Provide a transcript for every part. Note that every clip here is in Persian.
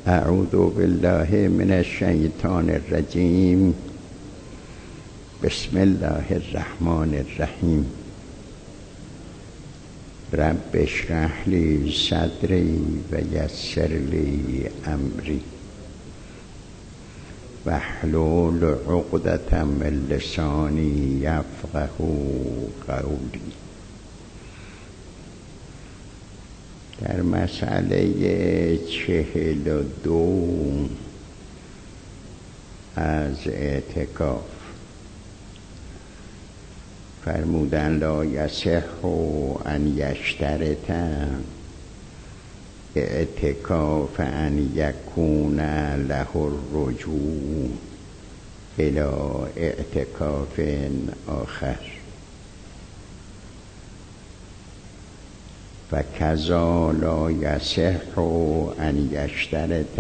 اعوذ بالله من الشیطان الرجیم. بسم الله الرحمن الرحیم. رب اشرح لی صدری و یسر لی امری واحلل عقدة من لسانی یفقهوا قولی. در مسئله 42 از اعتکاف فرمودن لا یصح ان یشترط اعتکاف ان یکون له الرجوع الی اعتکاف آخر و کذا لا یصح ان یشترط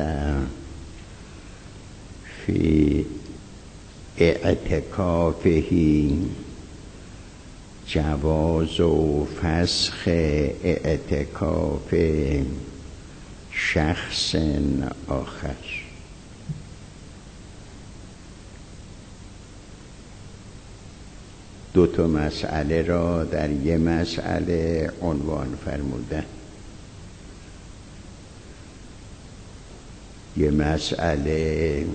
فی اعتکافه جواز و فسخ اعتکاف شخص آخر. دو تا مسئله را در یک مسئله عنوان فرمودن. یه مسئله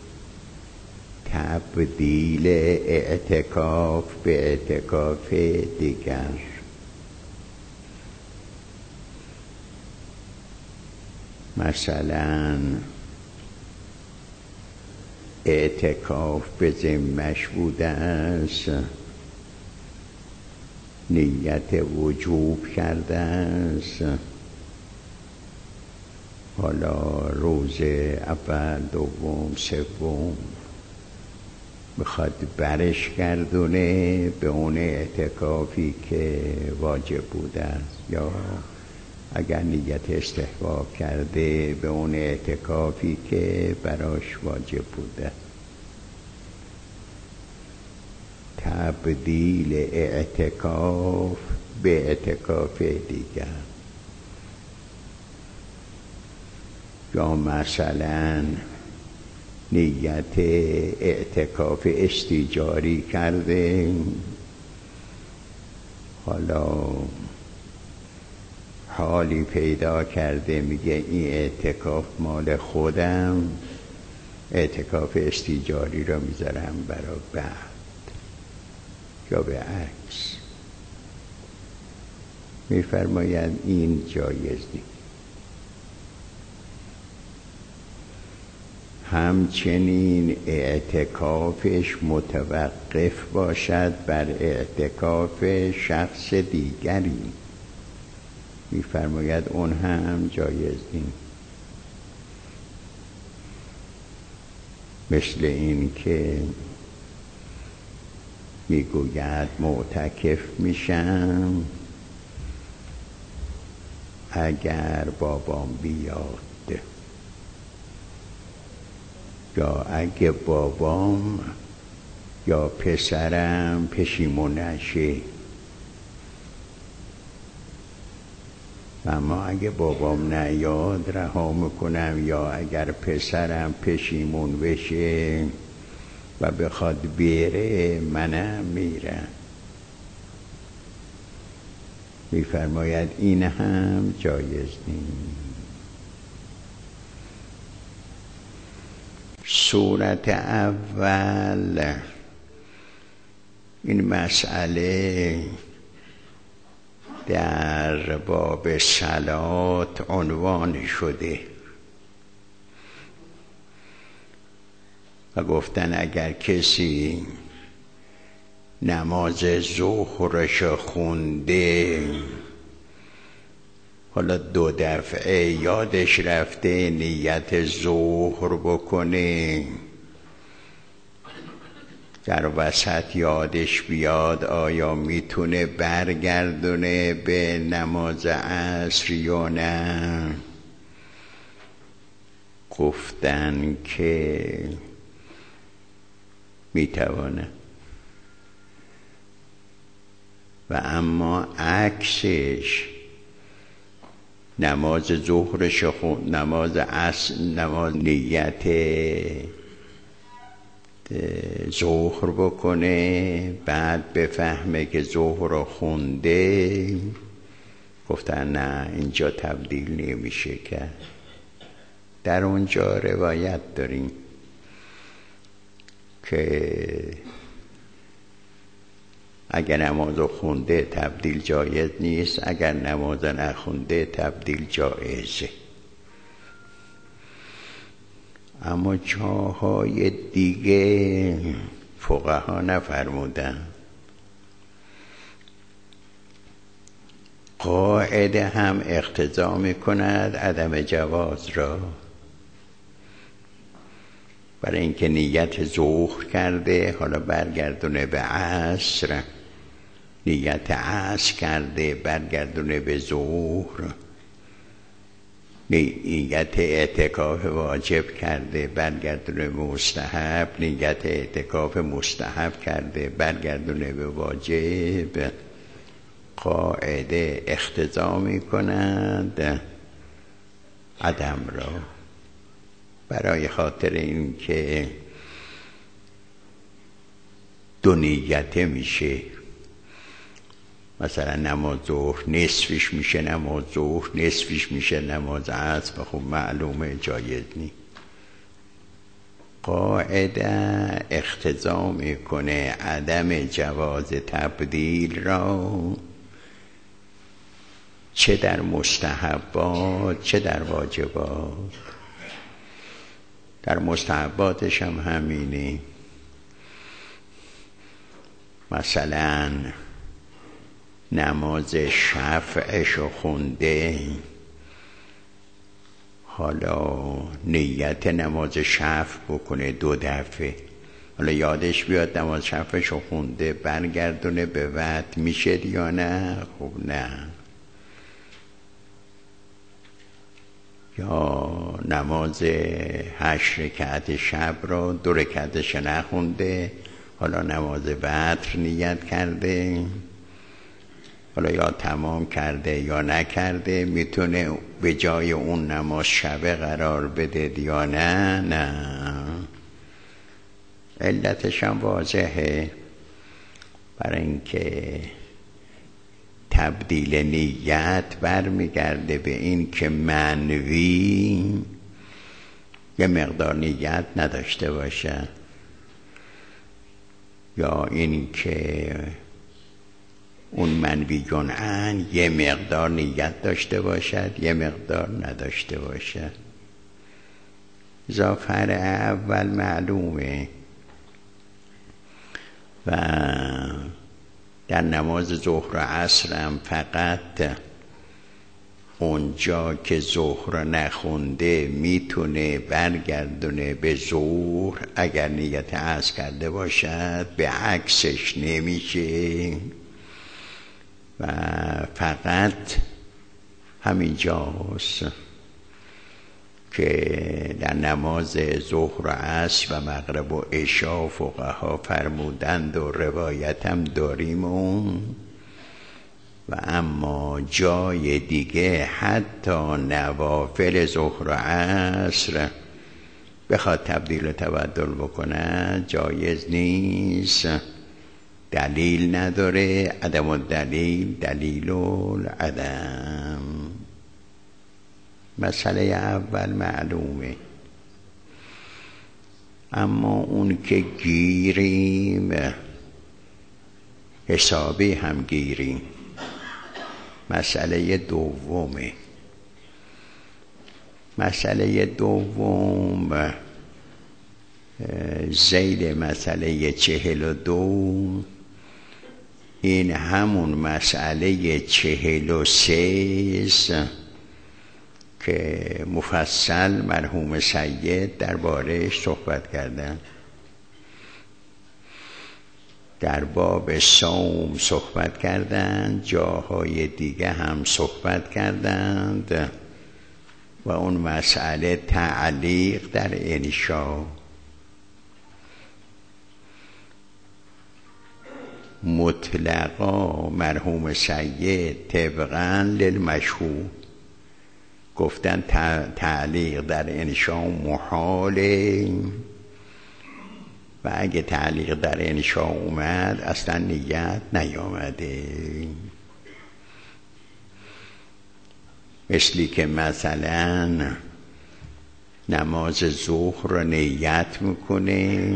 تبدیل اعتکاف به اعتکاف دیگر. مثلا اعتکاف به ذمه‌اش بوده است، نیت وجوب کرده است، حالا روز اول دوم سوم میخواد برش گردونه به اون اعتکافی که واجب بوده است، یا اگر نیت استحباب کرده به اون اعتکافی که براش واجب بوده. تبدیل اعتکاف به اعتکاف دیگر. یا مثلا نیت اعتکاف استیجاری کرده، حالا حالی پیدا کرده میگه این اعتکاف مال خودم، اعتکاف استیجاری را میذارم برای بعد، یا به عکس. میفرماید این جایز نیست. همچنین اعتکافش متوقف باشد بر اعتکاف شخص دیگری، میفرماید اون هم جایز نیست. مثل این که میگوید معتکف میشم اگر بابام بیاد، یا اگه بابام یا پسرم پشیمون نشه. اما اگه بابام نیاد رها میکنم، یا اگر پسرم پشیمون بشه و بخواد بره منم میرم. میفرماید این هم جایز نیست. صورت اول این مسئله در باب صلات عنوان شده و گفتن اگر کسی نماز ظهرش خونده، حالا 2 دفعه یادش رفته نیت ظهر بکنه، در وسط یادش بیاد، آیا میتونه برگردونه به نماز عصر یا نه؟ گفتن که میتوانه. و اما عکسش نماز ظهرش خون، نماز عصر، نماز نیت ظهر بکنه، بعد بفهمه که ظهر رو خونده. گفتن نه اینجا تبدیل نمیشه کرد. در اونجا روایت داریم که اگر نماز خونده تبدیل جایز نیست، اگر نماز نخونده تبدیل جایزه. اما جاهای دیگه فقها نفرمودن. قاعده هم اقتضا میکند عدم جواز را. برای اینکه نیت ظهر کرده، حالا برگردونه به عصر، نیت عصر کرده برگردونه به ظهر، نیت اعتکاف واجب کرده برگردونه به مستحب، نیت اعتکاف مستحب کرده برگردونه به واجب. قاعده اقتضا میکنند عدم را، برای خاطر این که دو نیته میشه. مثلا نماز ظهر نصفش میشه نماز ظهر، نصفش میشه نماز عصر، خب معلومه جایز نیست. قاعده اقتضا میکنه عدم جواز تبدیل را، چه در مستحبات چه در واجبات. در مستحباتش هم همینه. مثلا نماز شفعش خونده، حالا نیت نماز شفع بکنه 2 دفعه، حالا یادش بیاد نماز شفعش خونده برگردونه به وقت، میشه یا نه؟ خب نه. یا نماز 8 رکعت شب را 2 رکعتش نخونده، حالا نماز وتر نیت کرده، حالا یا تمام کرده یا نکرده، میتونه به جای اون نماز شبه قرار بده یا نه؟ نه. علتش هم واضحه، برای اینکه تبدیل نیت برمیگرده به این که منوی یه مقدار نیت نداشته باشه، یا این که اون منویون عن یه مقدار نیت داشته باشد یه مقدار نداشته باشد. فرع اول معلومه. و در نماز ظهر و عصر هم فقط اونجا که ظهر نخونده میتونه برگردونه به ظهر اگر نیت عصر کرده باشد، به عکسش نمیشه. و فقط همینجاست که در نماز ظهر و عصر و مغرب و عشا فقها فرمودند و روایت هم داریم و اما جای دیگه حتی نوافل ظهر و عصر بخواد تبدیل و تبدل بکنه جایز نیست. دلیل نداره. عدم الدلیل دلیل العدم. مسئله اول معلومه. اما اون که گیریم حسابی هم گیریم. مسئله دومه. مسئله دوم ذیل مسئله 42 این همون مسئله 43 که مفصل مرحوم سید درباره‌اش صحبت کردن. در باب صوم صحبت کردند، جاهای دیگه هم صحبت کردند و اون مسئله تعلیق در انشا. مطلقا مرحوم سید طبقاً للمشهور گفتن تعلیق در انشا محاله و اگه تعلیق در انشا اومد اصلا نیت نیامده. مثلی که مثلا نماز ظهر رو نیت میکنه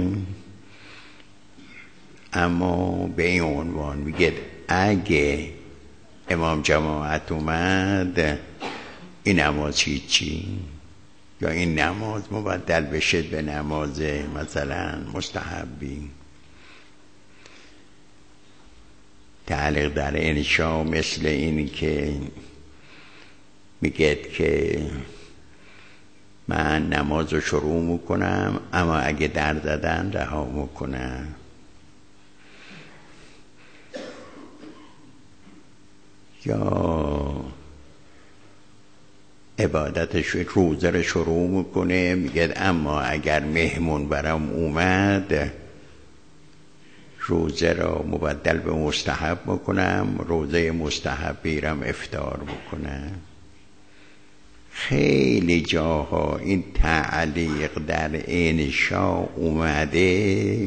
اما به این عنوان میگه اگه امام جماعت اومد این نماز هیچی، یا این نماز مبدل بشه به نماز مثلا مستحبی. تعلیق در انشا مثل این که میگه که من نماز رو شروع میکنم اما اگه در زدن رها میکنم. یا عبادتش روزه رو شروع میکنه میگه اما اگر مهمون برام اومد روزه رو مبدل به مستحب میکنم، روزه مستحب بیرم افطار میکنم. خیلی جاها این تعلیق در انشا اومده،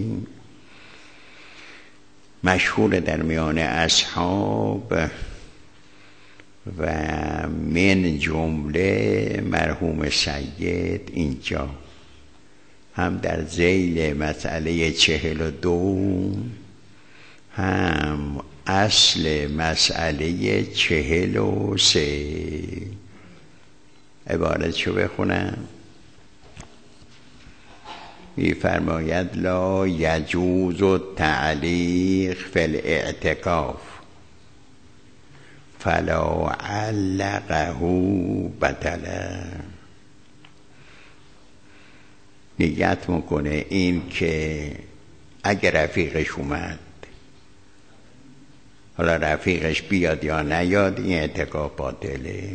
مشهور در میان اصحاب و من جمله مرحوم سید اینجا هم در ذیل مسئله 42 هم اصل مسئله 43 عبارتشو بخونم. می‌فرماید لا یجوز التعلیق فی الاعتکاف فلا علقه بطلا. نیت میکنه این که اگر رفیقش اومد، حالا رفیقش بیاد یا نیاد، این اعتکاف باطله.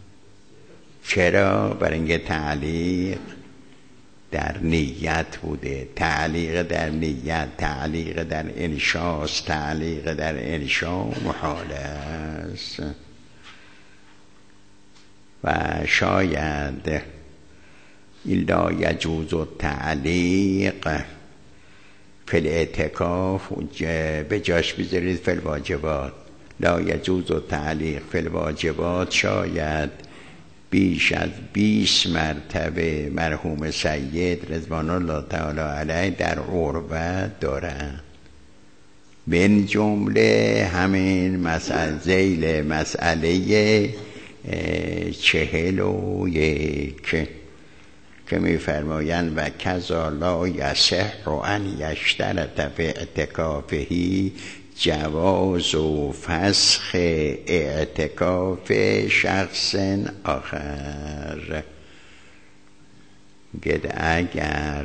چرا؟ برای اینکه تعلیق در نیت بوده. تعلیق در نیت، تعلیق در انشاست، تعلیق در انشا محال است. و شاید لا یجوز التعلیق فی الاعتکاف به جاش بذارید فی الواجبات. لا یجوز التعلیق فی الواجبات شاید بیش از 20 مرتبه مرحوم سید رضوان الله تعالی علیه در عربت دارن. من جمله همین مسئله ذیل مسئله 41 که می‌فرمایند و کذا لا یصح ان یشترط فی اعتکافه جواز و فسخ اعتکاف شخص آخر. گد اگر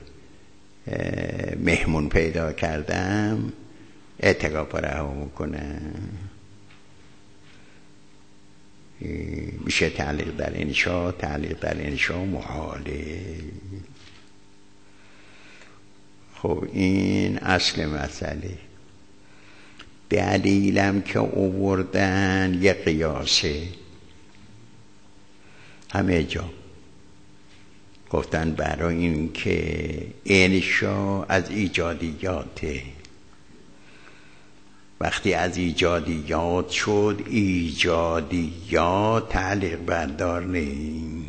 مهمون پیدا کردم اعتکاف رها میکنم. میشه تعلیق در انشا، تعلیق در انشا محاله. خب این اصل مسئله. دلیلم که آوردن یه قیاسه، همه جا گفتن برای این که انشا از ایجادیاته. وقتی از ایجادیات شد، ایجادیات تعلیق بردار نیم.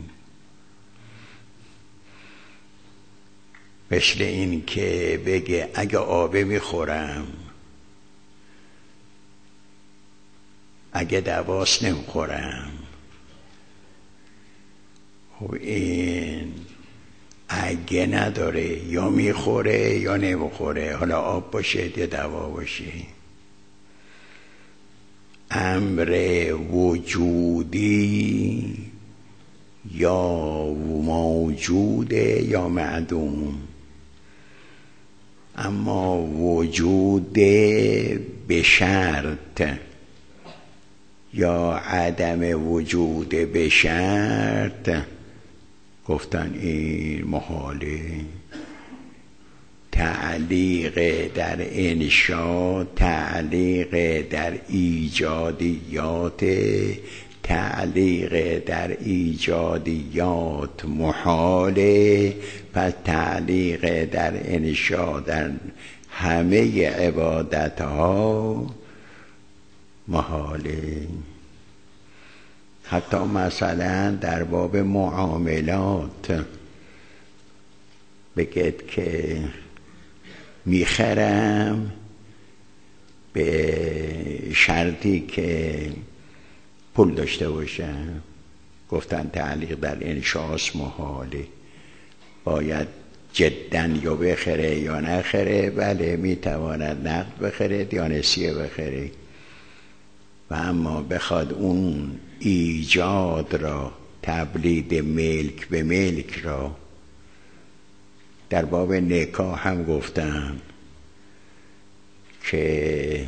مثل این که بگه اگه آبه میخورم، اگه دواس نمیخورم. خب این اگه نداره، یا میخوره یا نمیخوره، حالا آب باشه یا دوا باشه. امر وجودی یا موجوده یا معدوم. اما وجود به شرط یا عدم وجود به شرط گفتن این محاله. تعلیق در انشا تعلیق در ایجادیات تعلیق در ایجادیات محاله، پس تعلیق در انشا در همه عبادت ها محاله. حتی مثلا در باب معاملات بگید که میخرم به شرطی که پول داشته باشم، گفتن تعلیق در انشاء محاله، باید جدا یا بخره یا نخره. بله میتواند نقد بخره یا نسیه بخره، و اما بخواد اون ایجاد را، تبلید ملک به ملک را، در باب نکاح هم گفتم که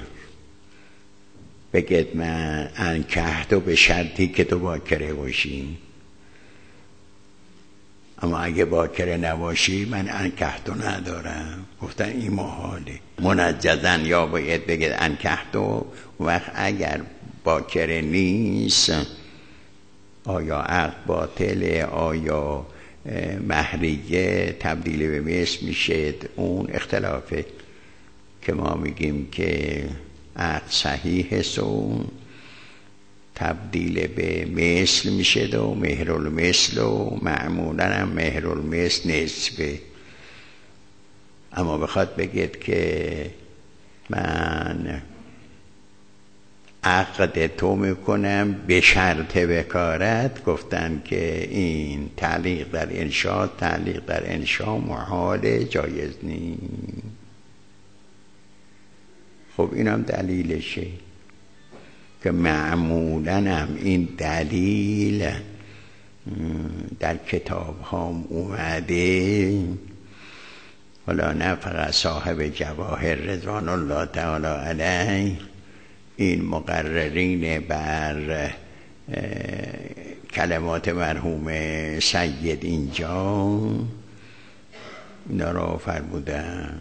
بگید من انکحتو به شرطی که تو باکره باشی، اما اگه باکره نباشی من انکحتو ندارم. گفتن این محاله منجزن، یا باید بگید انکحتو. وقت اگر باکره نیست آیا عقد باطله، آیا مهریه تبدیل به مثل میشه، اون اختلافه که ما میگیم که عقد صحیح است و تبدیل به مثل میشه و مهرالمثل و معمولا هم مهرالمثل نصفه. اما بخواد بگید که من عقد تو میکنم به شرط بکارت، گفتن که این تعلیق در انشاء، تعلیق در انشاء محاله، جایز نیست. خب این هم دلیلشه که معمولا هم این دلیل در کتاب ها اومده، حالا نه فقط صاحب جواهر رضوان الله تعالی علیه، این مقررین بر کلمات مرحوم سید اینجا اینا را فرمودن.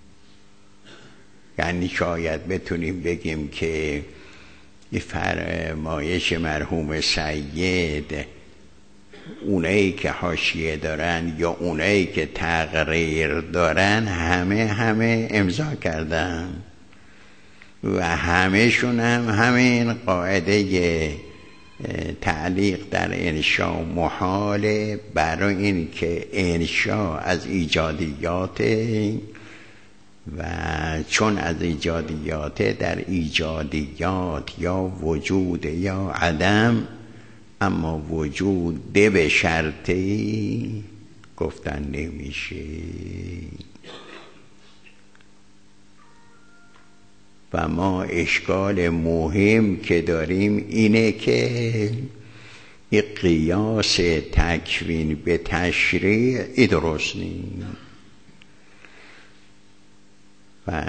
یعنی شاید بتونیم بگیم که این فرمایش مرحوم سید اونایی که حاشیه دارن یا اونایی که تقریر دارن همه امضا کردن و همه‌شون هم همین قاعده تعلیق در انشاء محاله، برای این که انشاء از ایجادیات و چون از ایجادیات، در ایجادیات یا وجود یا عدم، اما وجود به شرطی گفتن نمیشه. و ما اشکال مهم که داریم اینه که این قیاس تکوین به تشریع درست نیست. و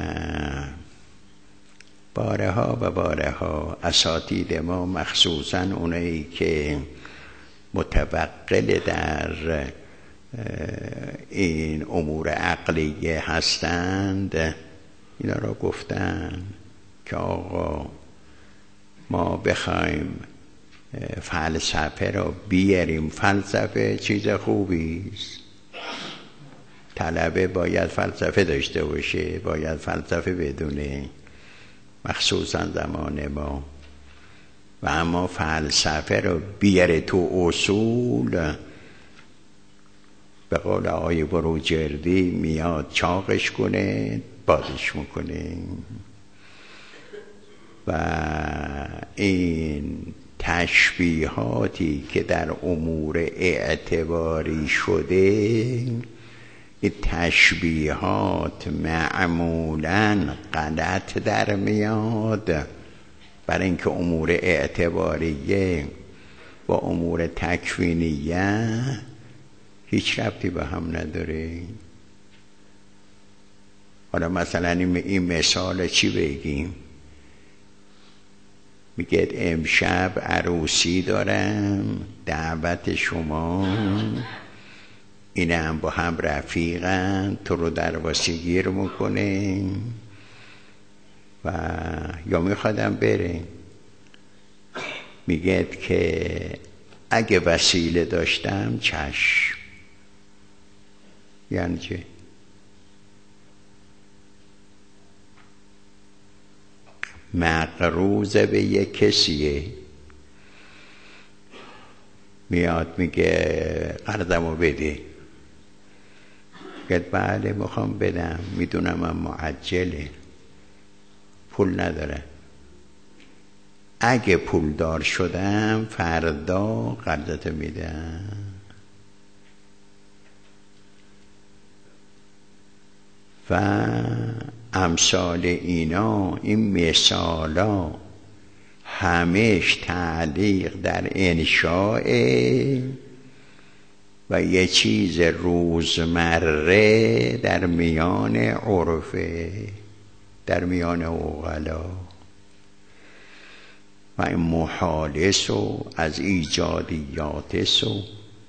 بارها اساتید ما، مخصوصا اونایی که متوقل در این امور عقلیه هستند، اینا را گفتن که آقا ما بخوایم فلسفه را بیاریم، فلسفه چیز خوبی است، طلبه باید فلسفه داشته باشه، باید فلسفه بدونه، مخصوصا زمان ما. و اما فلسفه رو بیاره تو اصول، به قول آقای بروجردی میاد چاقش کنه، بازش میکنه. و این تشبیهاتی که در امور اعتباری شده، این تشبیهات معمولاً غلط در میاد، برای اینکه امور اعتباریه و امور تکوینیه هیچ ربطی به هم نداره. حالا مثلا این مثال چی بگیم؟ میگه امشب عروسی دارم، دعوت شما، این هم با هم رفیقن، تو رو درواسی گیر میکنه و یا میخوادم بره. میگه که اگه وسیله داشتم چشم. یعنی چه؟ مقروض به یک کسیه، میاد میگه قرضمو بده، میگه بله میخوام بدم، میدونم من معجله، پول ندارم، اگه پولدار شدم فردا قرضتو میدم. و امثال اینا، این مثالا همش تعلیق در انشاء و یه چیز روزمره در میان عرفه، در میان عقلا. و این محالس و از ایجادیاتس و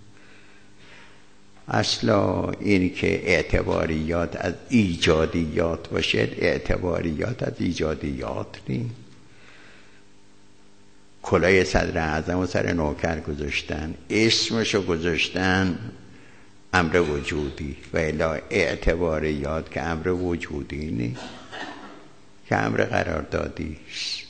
اصلا این که اعتباریات از ایجادیات باشد، اعتباریات از ایجادیات نیم. کلاه صدر اعظم و سر نوکر گذاشتن، اسمشو گذاشتن امر وجودی، و الا اعتباریات که امر وجودی نی، که امر قراردادی است.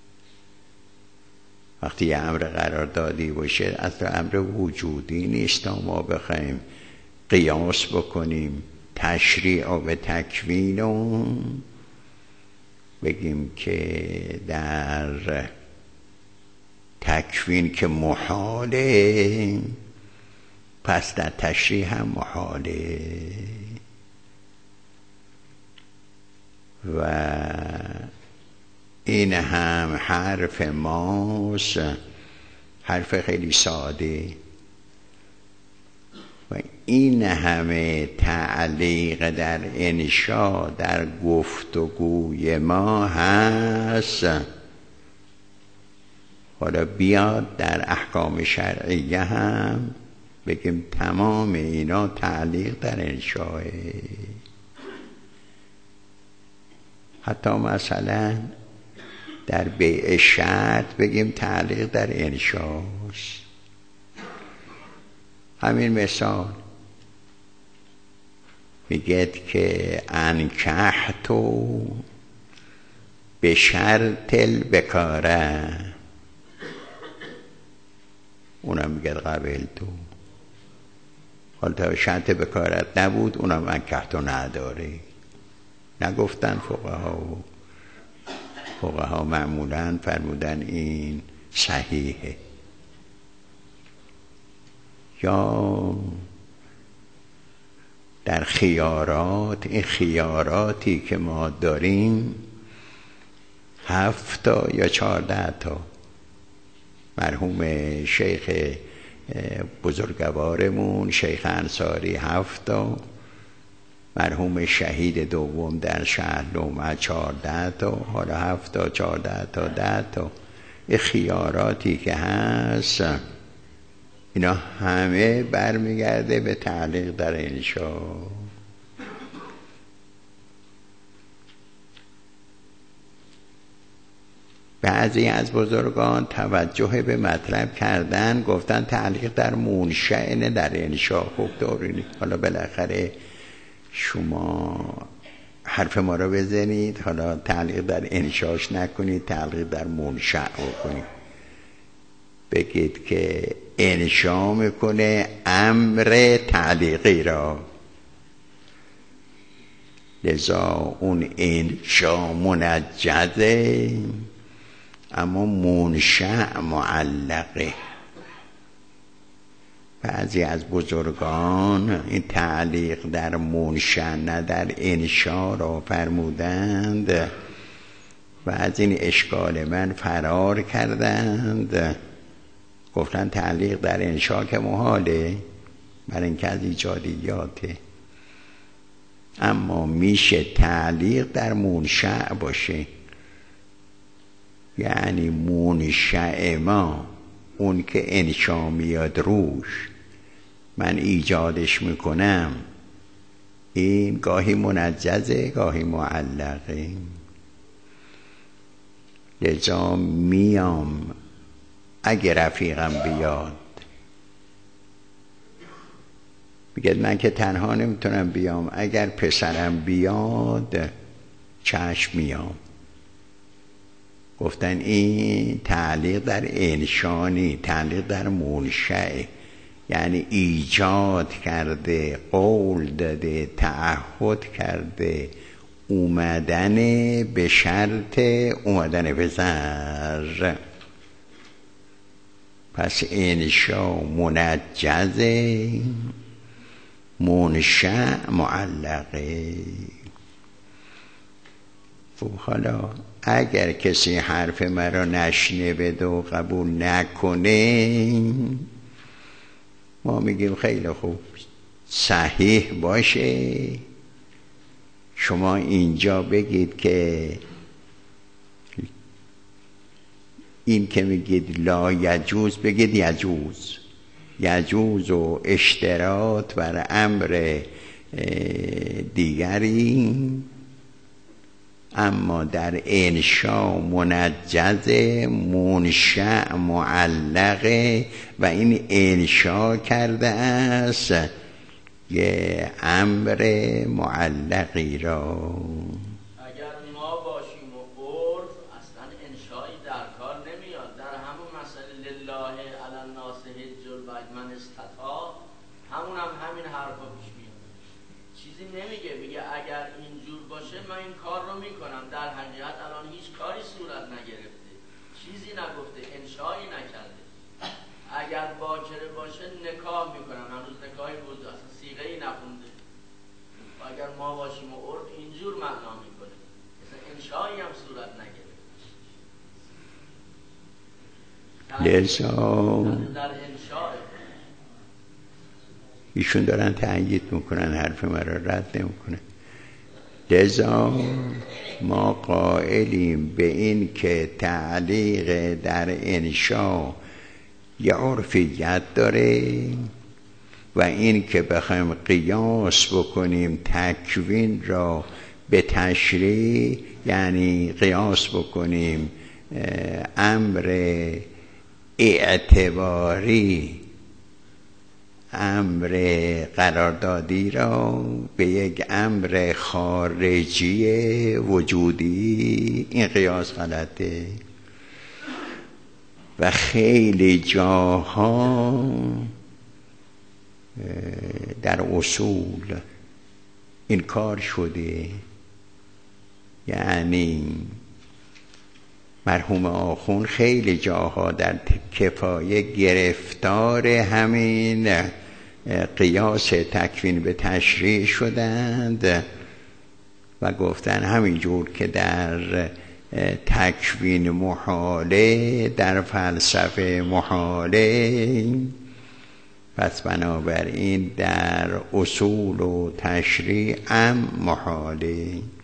وقتی یه امر قراردادی باشه اصلا امر وجودی نیست. ما بخوایم قیاس بکنیم تشریع و به تکوین و بگیم که در تکوین که محاله، پس در تشریع هم محاله. و این هم حرف ماست، حرف خیلی ساده. و این همه تعلیق در انشا در گفتگوی ما هست. حالا بیاد در احکام شرعیه هم بگیم تمام اینا تعلیق در انشاه. حتی مثلا در بیع شرط بگیم تعلیق در انشاست. همین مثال میگه که انکحتو به شرط البکاره، اونم میگه قبل تو. حالا تا شرط بکارت نبود، اونم انکحتو نداره. نگفتن فقها معمولاً فرمودن این صحیحه. یا در خیارات، این خیاراتی که ما داریم 7 تا یا 14 تا، مرحوم شیخ بزرگوارمون شیخ انصاری 7 تا، مرحوم شهید دوم در شهر لومه 14 تا، حالا 7 تا 14 تا 10 تا. این خیاراتی که هست اینا همه برمیگرده به تعلیق در انشا. بعضی از بزرگان توجه به مطلب کردن، گفتن تعلیق در منشأ در انشا. خوب دارینی، حالا بالاخره شما حرف ما رو بزنید، حالا تعلیق در انشاش نکنید، تعلیق در منشأ کنید. بگید که انشا میکنه امر تعلیقی را، لذا اون انشا منجزه اما منشأ معلقه. بعضی از بزرگان این تعلیق در منشأ نه در انشا را فرمودند و از این اشکال من فرار کردند. گفتن تعلیق در انشا که محاله، برای اینکه از ایجادیاته. اما میشه تعلیق در منشأ باشه، یعنی منشأ ما، اون که انشا میاد روش، من ایجادش میکنم، این گاهی منجزه گاهی معلقه. لذا میام اگه رفیقم بیاد، میگه من که تنها نمیتونم بیام، اگر پسرم بیاد چشم میام. گفتن این تعلیق در انشانی، تعلیق در منشأ، یعنی ایجاد کرده، قول داده، تعهد کرده، اومدن به شرط اومدن پسر. پس انشا منجزه، منشأ معلقه. خب حالا اگر کسی حرف مرا نشنوه و قبول نکنه، ما میگیم خیلی خوب، صحیح باشه شما اینجا بگید که این که میگید لا یجوز بگید یجوز، یجوز و اشتراط بر امر دیگری، اما در انشا منجز، منشأ معلقه و این انشا کرده است یه امر معلقی را. اگر ما باشیم و عرف اصلا انشایی در کار نمیاد. در همون مسئله لله علی الناس حج البیت من استطاع، همون هم همین حرفا پیش میاد. چیزی نمیگه، میگه اگر اینجور باشه من این کار رو میکنم. در حقیقت الان هیچ کاری صورت نگرفته، چیزی نگفته، انشایی نکرده. اگر باکره باشه نکاح میکنم، هنوز نکاحی بود، اصلا صیغه ای نخونده. و اگر ما باشیم و عرف اینجور معنا میکنه، اصلا انشایی هم صورت نگرفته. در انشاء ایشون دارن تأیید میکنن، حرف مرا رد نمیکنن. لذا ما قائلیم به این که تعلیق در انشاء یه عرفیت داره و این که بخوایم قیاس بکنیم تکوین را به تشریع، یعنی قیاس بکنیم امر اعتباری، امر قراردادی را به یک امر خارجی وجودی، این قیاس غلطه. و خیلی جاها در اصول این کار شده، یعنی مرحوم آخوند خیلی جاها در کفایه گرفتار همین قیاس تکوین به تشریع شدند و گفتن همینجور که در تکوین محاله، در فلسفه محاله، پس بنابراین در اصول و تشریع هم محاله.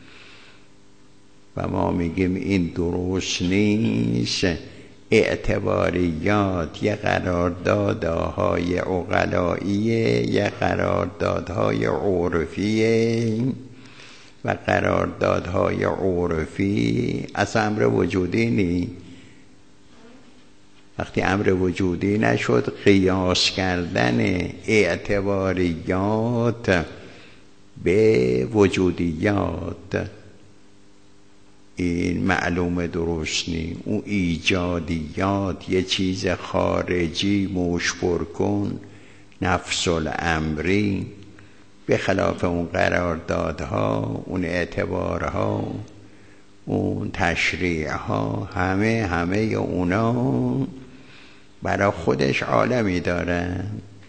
و ما میگیم این درست نیست. اعتباریات یه قراردادهای عقلائیه، یه قراردادهای عرفیه و قراردادهای عرفی از امر وجودی نی. وقتی امر وجودی نشد، قیاس کردن اعتباریات به وجودیات این معلومه درست نی. اون ایجادیات یه چیز خارجی مشبر کن، نفس الامری، به خلاف اون قراردادها، اون اعتبارها، اون تشریعها، همه اونا برای خودش عالمی دارن.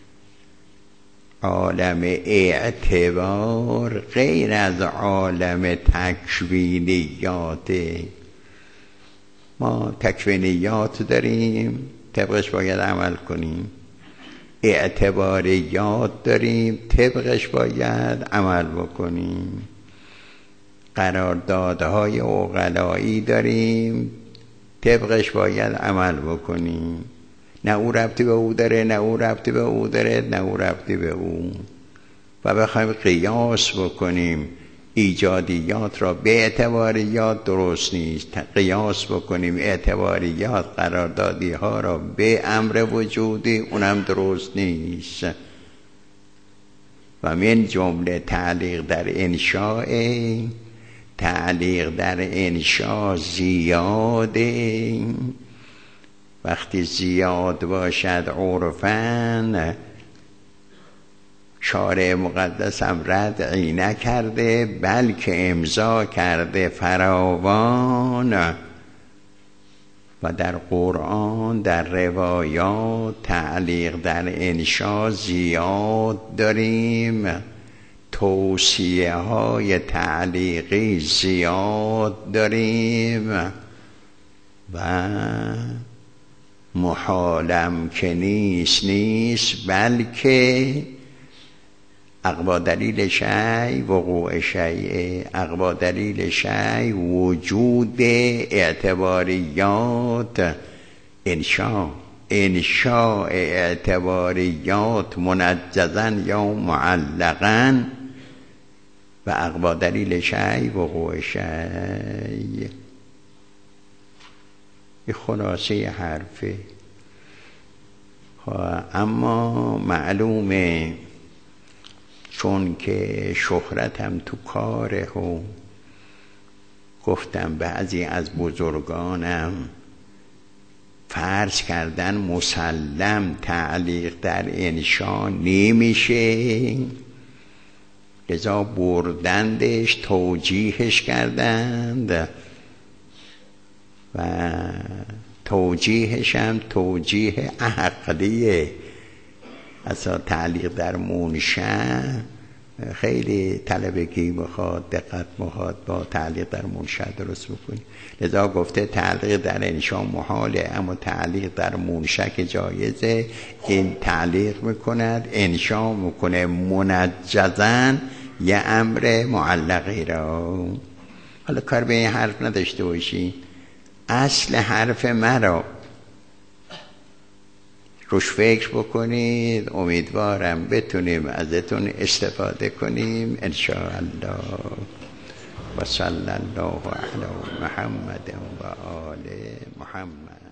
عالم اعتبار غیر از عالم تکوینیاته. ما تکوینیات داریم، طبقش باید عمل کنیم. اعتباریات داریم، طبقش باید عمل بکنیم. قراردادهای عقلایی داریم، طبقش باید عمل بکنیم. نه او ربطی به او داره، نه او ربطی به او داره، نه او ربطی به او. و بخوایم قیاس بکنیم ایجادیات را به اعتباریات درست نیست. قیاس بکنیم اعتباریات قراردادی ها را به امر وجودی، اونم درست نیست. و من جمله تعلیق در انشاء، تعلیق در انشاء زیاده. وقتی زیاد باشد عرفاً، شارع مقدس هم ردعی نکرده بلکه امضا کرده فراوان. و در قرآن در روایات تعلیق در انشاء زیاد داریم، توصیه های تعلیقی زیاد داریم. و محالم که نیست بلکه اقوا دلیل شیء وقوع شیء، اقوا دلیل شیء وجود اعتباریات انشاء اعتباریات منجزاً یا معلقاً. و اقوا دلیل شیء وقوع شیء. این خلاصه حرفه. اما معلومه چون که شهرتم تو کاره و گفتم بعضی از بزرگانم فرض کردن مسلم تعلیق در انشاء نمیشه، لذا بردندش توجیهش کردند و توجیهش هم توجیه عقلیه. اصلا تعلیق در منشأ خیلی طلبگی بخواد، دقت بخواد با تعلیق در منشأ درست بکنی. لذا گفته تعلیق در انشاء محاله، اما تعلیق در منشأ که جایزه. این تعلیق میکند انشاء میکنه منجزاً یه امر معلقی را. حالا کار به این حرف نداشته باشی، اصل حرف مرا روش فکر بکنید. امیدوارم بتونیم ازتون استفاده کنیم انشاءالله. و صلی الله علی محمد و آل محمد.